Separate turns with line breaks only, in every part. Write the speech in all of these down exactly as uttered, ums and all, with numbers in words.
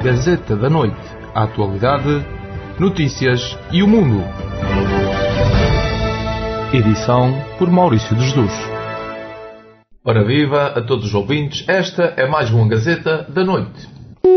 Gazeta da Noite. A atualidade, notícias e o mundo. Edição por Maurício de Jesus. Ora viva a todos os ouvintes, esta é mais uma Gazeta da Noite.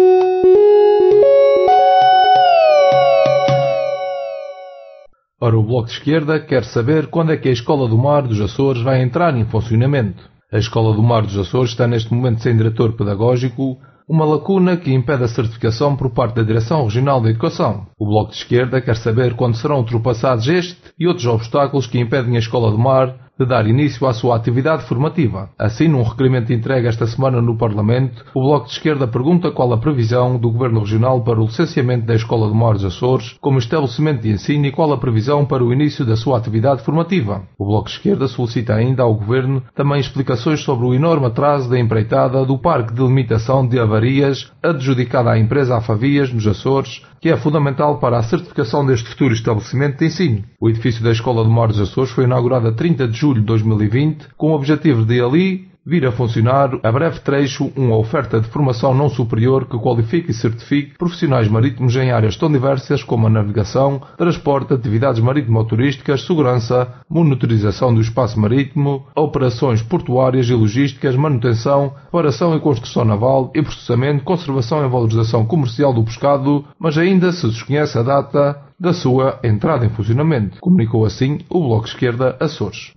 Ora, o Bloco de Esquerda quer saber quando é que a Escola do Mar dos Açores vai entrar em funcionamento. A Escola do Mar dos Açores está neste momento sem diretor pedagógico, uma lacuna que impede a certificação por parte da Direção Regional da Educação. O Bloco de Esquerda quer saber quando serão ultrapassados este e outros obstáculos que impedem a Escola do Mar de dar início à sua atividade formativa. Assim, num requerimento entregue esta semana no Parlamento, o Bloco de Esquerda pergunta qual a previsão do Governo Regional para o licenciamento da Escola do Mar dos Açores como estabelecimento de ensino e qual a previsão para o início da sua atividade formativa. O Bloco de Esquerda solicita ainda ao Governo também explicações sobre o enorme atraso da empreitada do Parque de Limitação de Avarias adjudicada à empresa Afavias, nos Açores, que é fundamental para a certificação deste futuro estabelecimento de ensino. O edifício da Escola do Mar dos Açores foi inaugurado a trinta de julho de dois mil e vinte, com o objetivo de ali vir a funcionar a breve trecho uma oferta de formação não superior que qualifique e certifique profissionais marítimos em áreas tão diversas como a navegação, transporte, atividades marítimo-turísticas, segurança, monitorização do espaço marítimo, operações portuárias e logísticas, manutenção, reparação e construção naval e processamento, conservação e valorização comercial do pescado, mas ainda se desconhece a data da sua entrada em funcionamento, comunicou assim o Bloco de Esquerda Açores.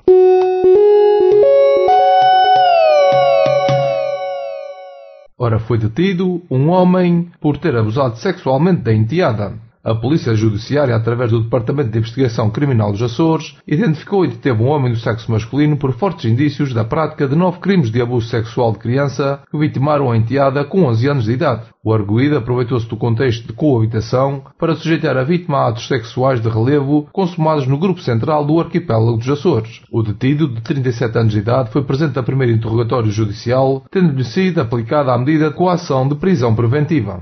Ora, foi detido um homem por ter abusado sexualmente da enteada. A Polícia Judiciária, através do Departamento de Investigação Criminal dos Açores, identificou e deteve um homem do sexo masculino por fortes indícios da prática de nove crimes de abuso sexual de criança que vitimaram a enteada com onze anos de idade. O arguido aproveitou-se do contexto de coabitação para sujeitar a vítima a atos sexuais de relevo consumados no grupo central do arquipélago dos Açores. O detido, de trinta e sete anos de idade, foi presente a primeiro interrogatório judicial, tendo-lhe sido aplicada a medida de coação de prisão preventiva.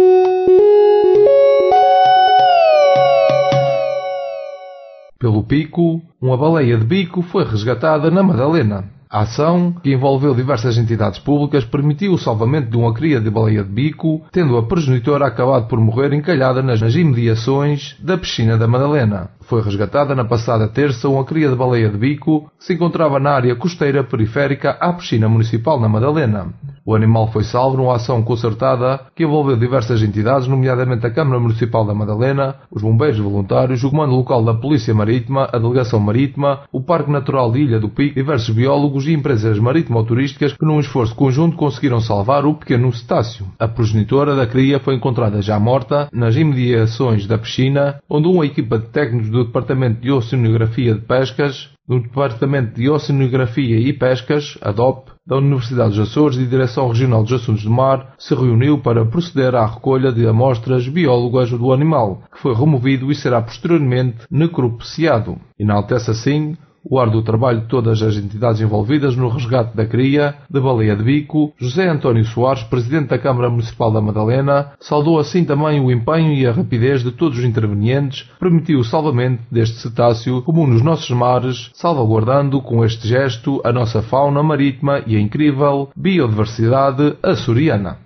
Pelo Pico, uma baleia de bico foi resgatada na Madalena. A ação, que envolveu diversas entidades públicas, permitiu o salvamento de uma cria de baleia de bico, tendo a progenitora acabado por morrer encalhada nas imediações da piscina da Madalena. Foi resgatada na passada terça uma cria de baleia de bico que se encontrava na área costeira periférica à piscina municipal na Madalena. O animal foi salvo numa ação concertada que envolveu diversas entidades, nomeadamente a Câmara Municipal da Madalena, os bombeiros voluntários, o Comando Local da Polícia Marítima, a Delegação Marítima, o Parque Natural de Ilha do Pico, diversos biólogos e empresas marítimo-turísticas que num esforço conjunto conseguiram salvar o pequeno cetáceo. A progenitora da cria foi encontrada já morta nas imediações da piscina, onde uma equipa de técnicos do Departamento de Oceanografia de Pescas, do Departamento de Oceanografia e Pescas, a D O P, da Universidade dos Açores e Direção Regional dos Assuntos do Mar, se reuniu para proceder à recolha de amostras biólogas do animal, que foi removido e será posteriormente necropsiado. Enaltece assim o árduo trabalho de todas as entidades envolvidas no resgate da cria de baleia de bico. José António Soares, Presidente da Câmara Municipal da Madalena, saudou assim também o empenho e a rapidez de todos os intervenientes, que permitiu o salvamento deste cetáceo comum nos nossos mares, salvaguardando com este gesto a nossa fauna marítima e a incrível biodiversidade açoriana.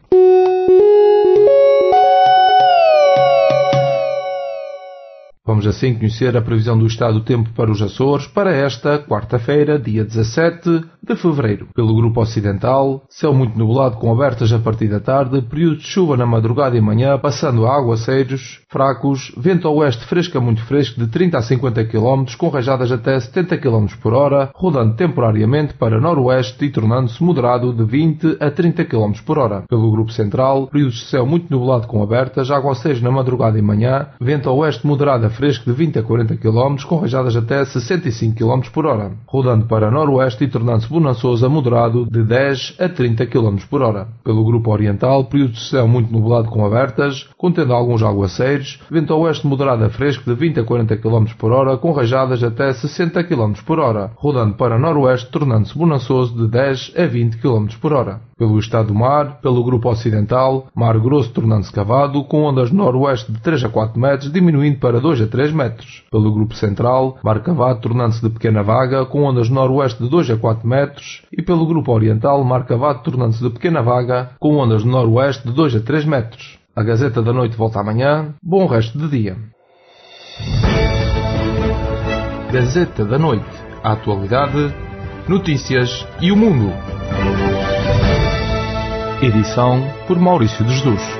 Vamos assim conhecer a previsão do estado do tempo para os Açores para esta quarta-feira, dia dezassete de fevereiro. Pelo grupo ocidental, céu muito nublado com abertas a partir da tarde, período de chuva na madrugada e manhã, passando a aguaceiros fracos, vento a oeste fresco a muito fresco de trinta a cinquenta quilómetros, com rajadas até setenta quilómetros por hora, rodando temporariamente para noroeste e tornando-se moderado de vinte a trinta quilómetros por hora. Pelo grupo central, períodos de céu muito nublado com abertas, aguaceiros na madrugada e manhã, vento a oeste moderado a fresco de vinte a quarenta quilómetros, com rajadas até sessenta e cinco quilómetros por hora, rodando para noroeste e tornando-se bonançoso a moderado de dez a trinta quilómetros por hora. Pelo grupo oriental, período de céu muito nublado com abertas, contendo alguns aguaceiros, vento a oeste moderado a fresco de vinte a quarenta quilómetros por hora, com rajadas até sessenta quilómetros por hora, rodando para noroeste, tornando-se bonançoso de dez a vinte quilómetros por hora. Pelo estado do mar, pelo grupo ocidental, mar grosso tornando-se cavado, com ondas noroeste de três a quatro metros, diminuindo para dois a três metros. Pelo grupo central, mar cavado tornando-se de pequena vaga, com ondas noroeste de dois a quatro metros, e pelo grupo oriental, mar cavado tornando-se de pequena vaga, com ondas noroeste de dois a três metros. A Gazeta da Noite volta amanhã. Bom resto de dia. Gazeta da Noite. A atualidade, notícias e o mundo. Edição por Maurício de Jesus.